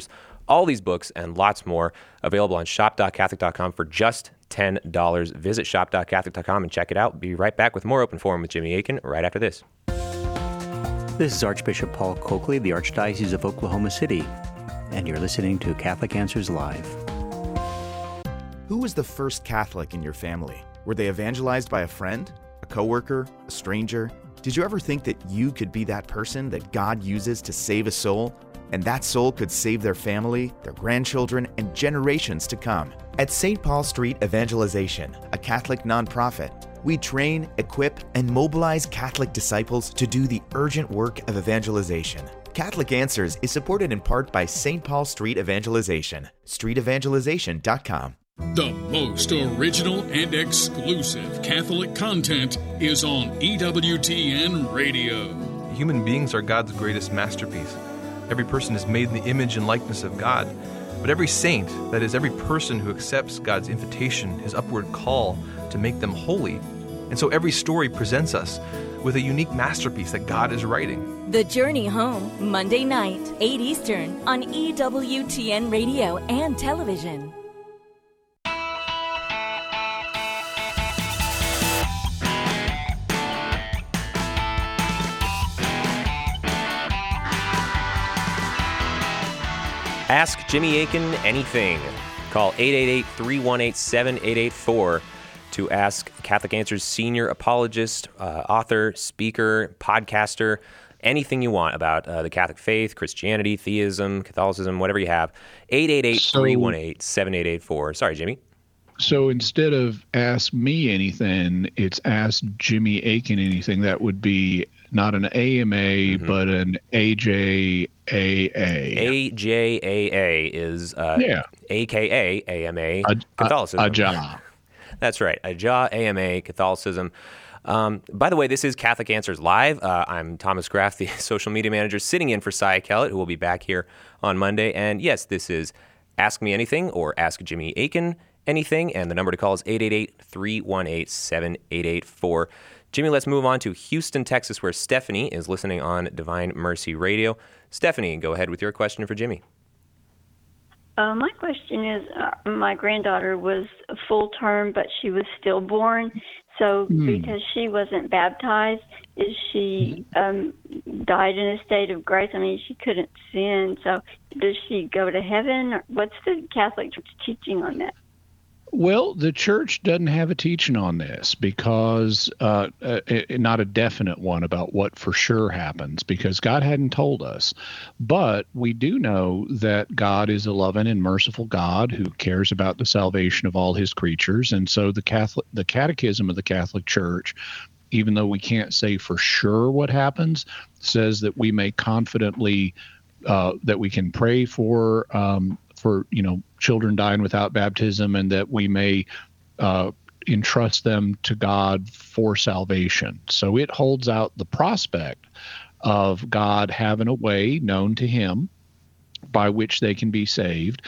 All these books and lots more available on shop dot catholic dot com for just ten dollars. Visit shop dot catholic dot com and check it out. Be right back with more Open Forum with Jimmy Akin right after this. This is Archbishop Paul Coakley, the Archdiocese of Oklahoma City, and you're listening to Catholic Answers Live. Who was the first Catholic in your family? Were they evangelized by a friend, a coworker, a stranger? Did you ever think that you could be that person that God uses to save a soul? And that soul could save their family, their grandchildren, and generations to come. At Saint Paul Street Evangelization, a Catholic nonprofit, we train, equip, and mobilize Catholic disciples to do the urgent work of evangelization. Catholic Answers is supported in part by Saint Paul Street Evangelization, street evangelization dot com. The most original and exclusive Catholic content is on E W T N Radio. Human beings are God's greatest masterpiece. Every person is made in the image and likeness of God. But every saint, that is, every person who accepts God's invitation, his upward call to make them holy. And so every story presents us with a unique masterpiece that God is writing. The Journey Home, Monday night, eight Eastern, on E W T N Radio and television. Ask Jimmy Akin anything. Call eight eight eight, three one eight, seven eight eight four to ask Catholic Answers senior apologist, uh, author, speaker, podcaster, anything you want about uh, the Catholic faith, Christianity, theism, Catholicism, whatever you have. eight eight eight, three one eight, seven eight eight four. Sorry, Jimmy. So instead of ask me anything, it's ask Jimmy Akin anything. That would be not an A M A, mm-hmm. but an A J A A. A J A A is uh, yeah. A K A A M A Catholicism. A J A. That's right. A J A A M A Catholicism. Um, by the way, this is Catholic Answers Live. Uh, I'm Thomas Graff, the social media manager, sitting in for Cy Kellett, who will be back here on Monday. And yes, this is Ask Me Anything or Ask Jimmy Akin Anything. And the number to call is eight eight eight, three one eight, seven eight eight four. Jimmy, let's move on to Houston, Texas, where Stephanie is listening on Divine Mercy Radio. Stephanie, go ahead with your question for Jimmy. Uh, my question is, uh, my granddaughter was full term, but she was stillborn. So mm. because she wasn't baptized, is she um, died in a state of grace? I mean, she couldn't sin. So does she go to heaven? Or what's the Catholic Church teaching on that? Well, the church doesn't have a teaching on this because uh, uh, not a definite one about what for sure happens because God hadn't told us. But we do know that God is a loving and merciful God who cares about the salvation of all his creatures. And so the Catholic, the Catechism of the Catholic Church, even though we can't say for sure what happens, says that we may confidently, uh, that we can pray for um for, you know, children dying without baptism and that we may uh, entrust them to God for salvation. So it holds out the prospect of God having a way known to him by which they can be saved.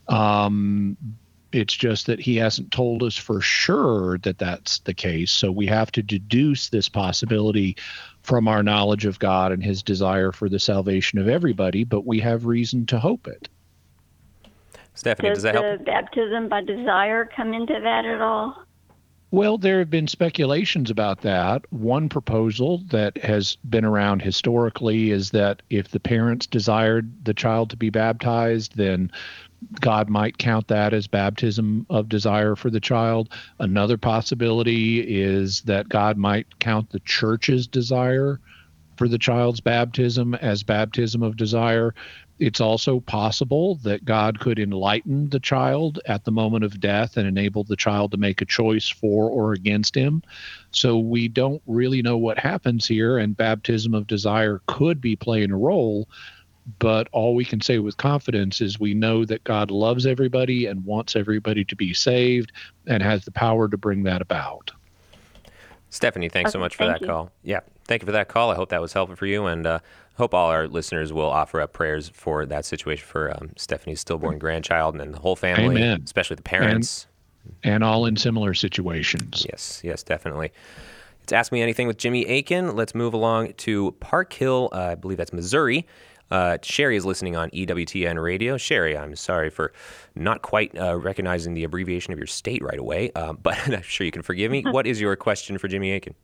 Um, it's just that he hasn't told us for sure that that's the case. So we have to deduce this possibility from our knowledge of God and his desire for the salvation of everybody, but we have reason to hope it. Stephanie, does, does that help? Does the baptism by desire come into that at all? Well, there have been speculations about that. One proposal that has been around historically is that if the parents desired the child to be baptized, then God might count that as baptism of desire for the child. Another possibility is that God might count the church's desire for the child's baptism as baptism of desire. It's also possible that God could enlighten the child at the moment of death and enable the child to make a choice for or against him. So we don't really know what happens here, and baptism of desire could be playing a role, but all we can say with confidence is we know that God loves everybody and wants everybody to be saved and has the power to bring that about. Stephanie, thanks okay, so much for that you. call. Yeah, thank you for that call. I hope that was helpful for you, and uh, hope all our listeners will offer up prayers for that situation for um, Stephanie's stillborn grandchild and then the whole family, Amen. Especially the parents. And, and all in similar situations. Yes, yes, definitely. It's Ask Me Anything with Jimmy Akin. Let's move along to Park Hill, uh, I believe that's Missouri. Uh, Sherry is listening on E W T N Radio. Sherry, I'm sorry for not quite uh, recognizing the abbreviation of your state right away, uh, but I'm sure you can forgive me. What is your question for Jimmy Akin?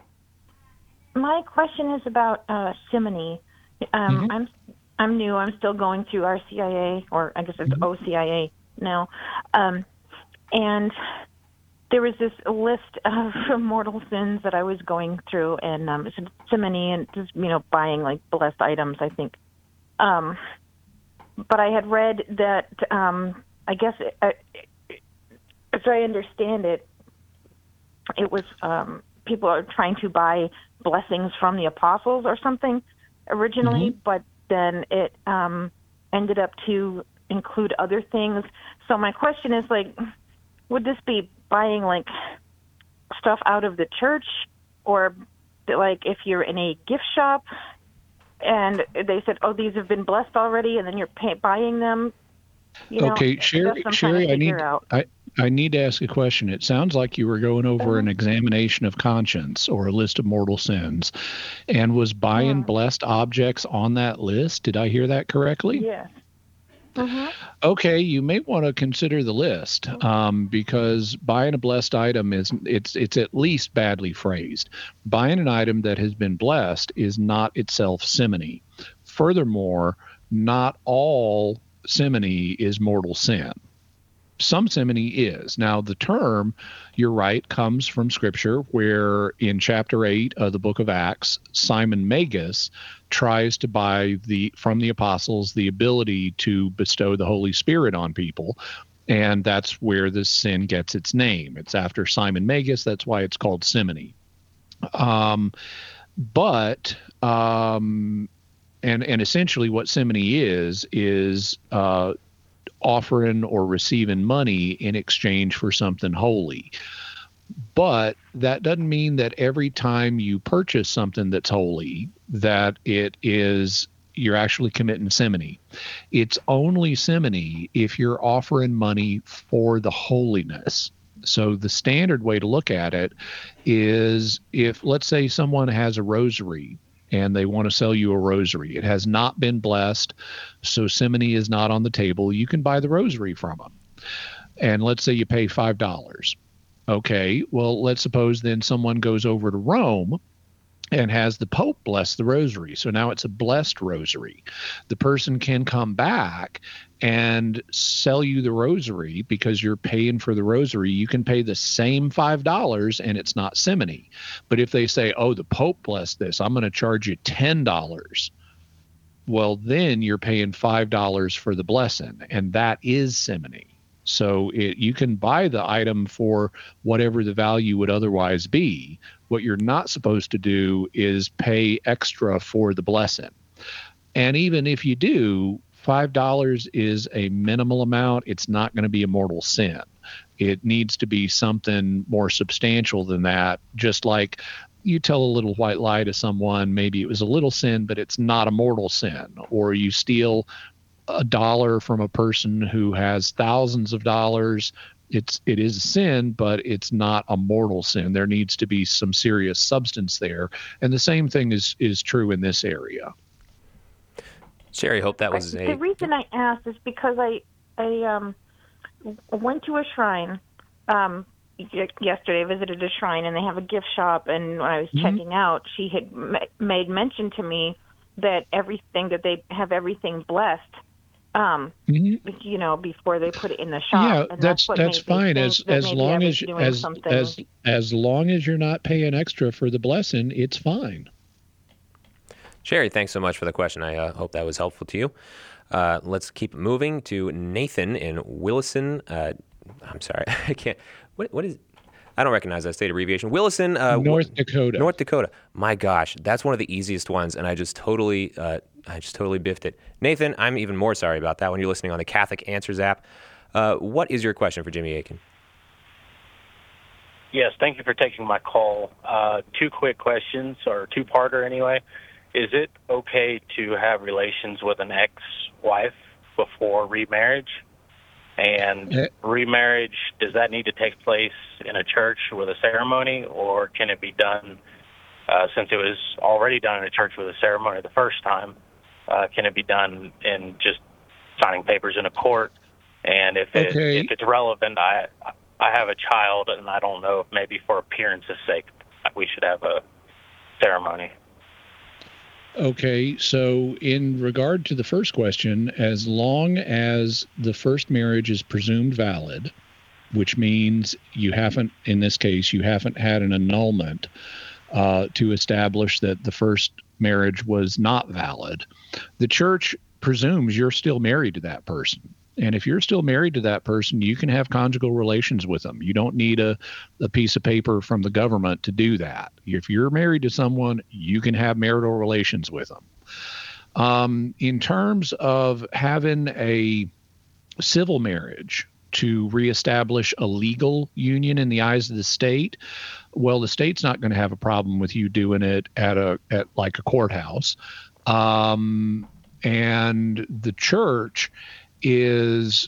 My question is about uh, simony. Um, Mm-hmm. I'm I'm new. I'm still going through R C I A, or I guess it's Mm-hmm. O C I A now. Um, and there was this list of mortal sins that I was going through, and um, it's simony and just, you know, buying like blessed items, I think. Um, but I had read that, um, I guess, uh, as I understand it, it was um, people are trying to buy blessings from the apostles or something originally, Mm-hmm. but then it um, ended up to include other things. So my question is, like, would this be buying, like, stuff out of the church, or, like, if you're in a gift shop and they said, oh, these have been blessed already, and then you're pay- buying them? You know, okay, that's Sherry, what I'm trying to Sherry, I need figure out. I, I need to ask a question. It sounds like you were going over an examination of conscience or a list of mortal sins, and was buying blessed objects on that list. Did I hear that correctly? Yes. Mm-hmm. Okay, you may want to consider the list, um, because buying a blessed item is it's it's at least badly phrased. Buying an item that has been blessed is not itself simony. Furthermore, not all simony is mortal sin. Some simony is. Now, the term, you're right, comes from Scripture, where in chapter eight of the book of Acts, Simon Magus tries to buy the from the apostles the ability to bestow the Holy Spirit on people, and that's where this sin gets its name. It's after Simon Magus. That's why it's called simony. Um, but um, and and essentially, what simony is is uh, offering or receiving money in exchange for something holy. But that doesn't mean that every time you purchase something that's holy, that it is you're actually committing simony. It's only simony if you're offering money for the holiness. So the standard way to look at it is, if, let's say, someone has a rosary and they want to sell you a rosary. It has not been blessed, so simony is not on the table. You can buy the rosary from them. And let's say you pay five dollars. Okay, well, let's suppose then someone goes over to Rome and has the Pope bless the rosary. So now it's a blessed rosary. The person can come back and sell you the rosary because you're paying for the rosary. You can pay the same five dollars and it's not simony. But if they say, oh, the Pope blessed this, I'm going to charge you ten dollars. Well, then you're paying five dollars for the blessing, and that is simony. So it, you can buy the item for whatever the value would otherwise be. What you're not supposed to do is pay extra for the blessing. And even if you do, five dollars is a minimal amount. It's not going to be a mortal sin. It needs to be something more substantial than that. Just like you tell a little white lie to someone, maybe it was a little sin, but it's not a mortal sin. Or you steal a dollar from a person who has thousands of dollars. It's it is a sin, but it's not a mortal sin. There needs to be some serious substance there, and the same thing is is true in this area. Sherry, hope that was I, a. The reason I asked is because I I um went to a shrine um y- yesterday. I visited a shrine, and they have a gift shop. And when I was Mm-hmm. checking out, she had ma- made mention to me that everything that they have everything blessed. Um, Mm-hmm. you know, before they put it in the shop. Yeah, and that's what that's made me fine think as that as maybe I long was as doing as something. as as long as you're not paying extra for the blessing, it's fine. Sherry, thanks so much for the question. I uh, hope that was helpful to you. Uh, let's keep moving to Nathan in Willison. Uh, I'm sorry, I can't. What what is? I don't recognize that state abbreviation. Willison, uh, North Dakota. North Dakota. My gosh, that's one of the easiest ones, and I just totally, uh, I just totally biffed it. Nathan, I'm even more sorry about that when you're listening on the Catholic Answers app. Uh, what is your question for Jimmy Akin? Yes, thank you for taking my call. Uh, two quick questions, or two-parter anyway. Is it okay to have relations with an ex-wife before remarriage? And Uh, remarriage, does that need to take place in a church with a ceremony, or can it be done, uh, since it was already done in a church with a ceremony the first time, Uh, can it be done in just signing papers in a court? And if it, Okay. if it's relevant, I I have a child, and I don't know if maybe for appearance's sake we should have a ceremony. Okay, so in regard to the first question, as long as the first marriage is presumed valid, which means you haven't, in this case, you haven't had an annulment uh, to establish that the first marriage was not valid, the church presumes you're still married to that person. And if you're still married to that person, you can have conjugal relations with them. You don't need a, a piece of paper from the government to do that. If you're married to someone, you can have marital relations with them. Um, in terms of having a civil marriage to reestablish a legal union in the eyes of the state, well, the state's not going to have a problem with you doing it at a at like a courthouse. Um, and the church is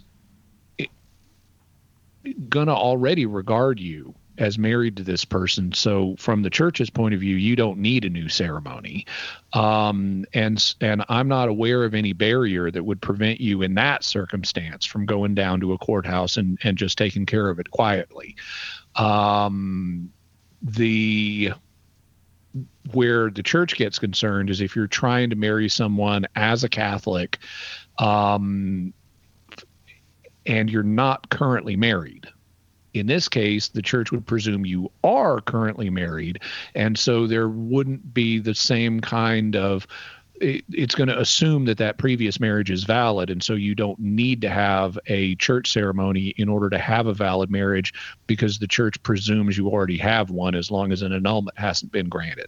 going to already regard you as married to this person. So from the church's point of view, you don't need a new ceremony. Um, and, and I'm not aware of any barrier that would prevent you in that circumstance from going down to a courthouse and, and just taking care of it quietly. Um, the, where the church gets concerned is if you're trying to marry someone as a Catholic, um, and you're not currently married. In this case, the church would presume you are currently married, and so there wouldn't be the same kind of it, it's going to assume that that previous marriage is valid, and so you don't need to have a church ceremony in order to have a valid marriage because the church presumes you already have one as long as an annulment hasn't been granted.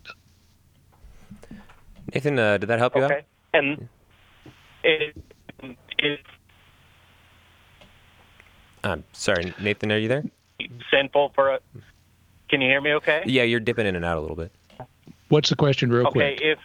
Nathan, uh, did that help you okay. out? And it, it, I'm sorry, Nathan, are you there? sinful for a. Can you hear me? Okay. Yeah, you're dipping in and out a little bit. What's the question, real okay, quick? if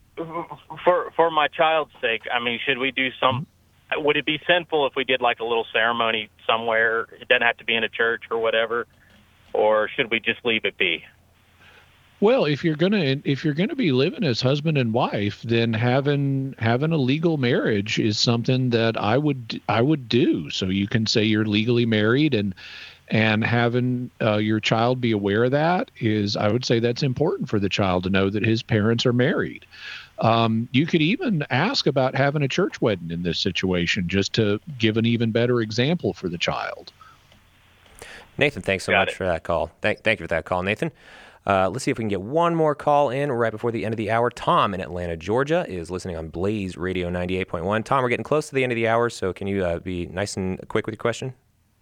for for my child's sake, I mean, should we do some? Would it be sinful if we did like a little ceremony somewhere? It doesn't have to be in a church or whatever, or should we just leave it be? Well, if you're gonna if you're gonna be living as husband and wife, then having having a legal marriage is something that I would I would do. So you can say you're legally married, and and having uh, your child be aware of that is, I would say that's important for the child to know that his parents are married. Um, you could even ask about having a church wedding in this situation, just to give an even better example for the child. Nathan, thanks so Got much it. for that call. Thank, thank you for that call, Nathan. Uh, let's see if we can get one more call in right before the end of the hour. Tom in Atlanta, Georgia, is listening on Blaze Radio ninety-eight point one. Tom, we're getting close to the end of the hour, so can you uh, be nice and quick with your question?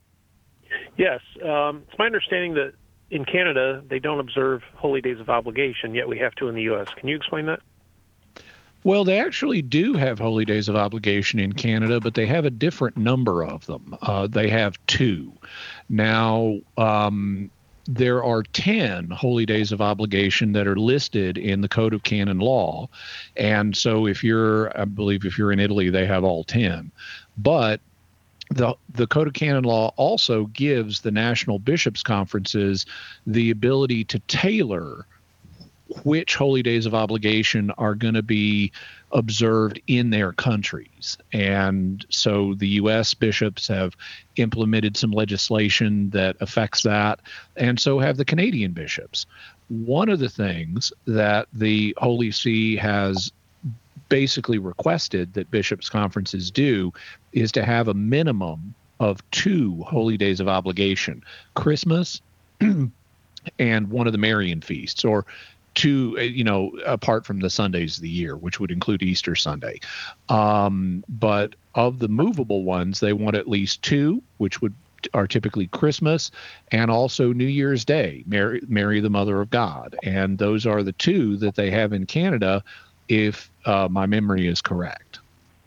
Yes. Um, it's my understanding that in Canada, they don't observe holy days of obligation, yet we have to in the U S. Can you explain that? Well, they actually do have holy days of obligation in Canada, but they have a different number of them. Uh, they have two. Now, um, there are ten holy days of obligation that are listed in the Code of Canon Law. And so if you're, I believe if you're in Italy, they have all ten. But the the Code of Canon Law also gives the national bishops' conferences the ability to tailor which holy days of obligation are going to be observed in their countries. And so the U S bishops have implemented some legislation that affects that, and so have the Canadian bishops. One of the things that the Holy See has basically requested that bishops' conferences do is to have a minimum of two holy days of obligation, Christmas and one of the Marian feasts, or two, you know, apart from the Sundays of the year, which would include Easter Sunday. Um, but of the movable ones, they want at least two, which would are typically Christmas and also New Year's Day, Mary, Mary the Mother of God. And those are the two that they have in Canada, if uh, my memory is correct.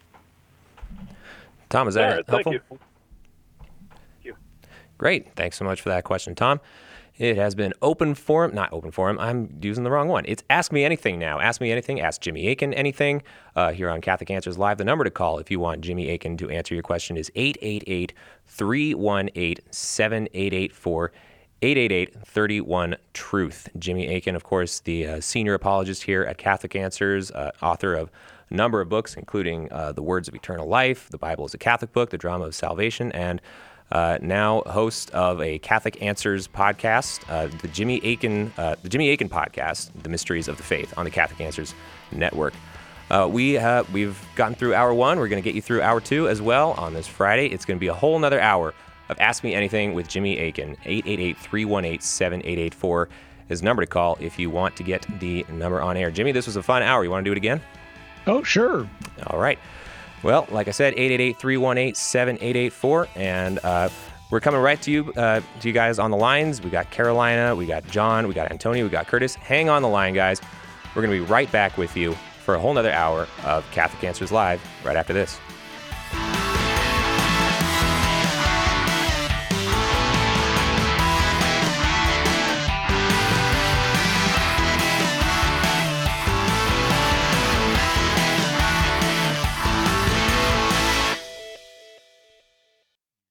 Tom, is that All right, helpful? Thank you. Thank you. Great. Thanks so much for that question, Tom. It has been open forum, not open forum, I'm using the wrong one. It's Ask Me Anything now. Ask Me Anything, ask Jimmy Akin anything uh, here on Catholic Answers Live. The number to call if you want Jimmy Akin to answer your question is eight eight eight, three one eight, seven eight eight four, eight eight eight, three one, truth. Jimmy Akin, of course, the uh, senior apologist here at Catholic Answers, uh, author of a number of books, including uh, The Words of Eternal Life, The Bible is a Catholic Book, The Drama of Salvation, and uh, now host of a Catholic Answers podcast, uh, the Jimmy Akin, uh, the Jimmy Akin podcast, The Mysteries of the Faith, on the Catholic Answers Network. Uh, we, uh, we've gotten through hour one. We're going to get you through hour two as well on this Friday. It's going to be a whole nother hour of Ask Me Anything with Jimmy Akin. eight eight eight, three one eight, seven eight eight four is the number to call if you want to get the number on air. Jimmy, this was a fun hour. You want to do it again? Oh, sure. All right. Well, like I said, eight eight eight, three one eight, seven eight eight four, and uh, we're coming right to you, uh, to you guys on the lines. We got Carolina, we got John, we got Antonio, we got Curtis. Hang on the line, guys. We're going to be right back with you for a whole nother hour of Catholic Answers Live right after this.